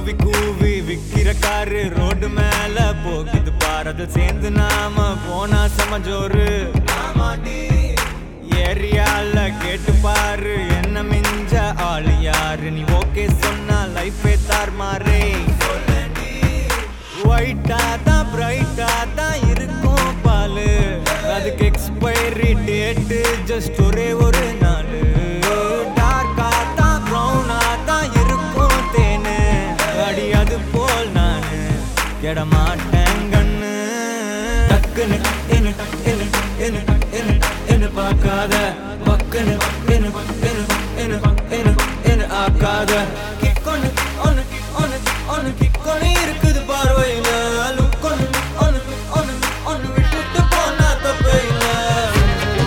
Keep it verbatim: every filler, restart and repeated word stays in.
கூவி கூவி விக்கிற காரு ரோடு மேல போகுது பாரு அதில் சேர்ந்து நாம போனா சமஜோரு ஏரியால கேட்டு பாரு என்ன மிஞ்ச ஆளு யாரு நீ ஓகே சொன்னா லைஃபே தார் மாறே ஒயிட்டா தான் பிரைட்டா தான் இருக்கும் பாலு அதுக்கு எக்ஸ்பைரி டேட்டு ஜஸ்ட் ஒரே ஒரு நாள் டார்க்கா தான் ப்ரௌனா தான் இருக்கும் தேனு அடி அது போல் நானு கெட மாட்டேன் கண்ணு டக்குன்னு என்ன என்ன என்ன என்ன என்ன பார்க்காத பக்குன்னு என்ன என்ன என்ன என்ன என்ன ஆக்காத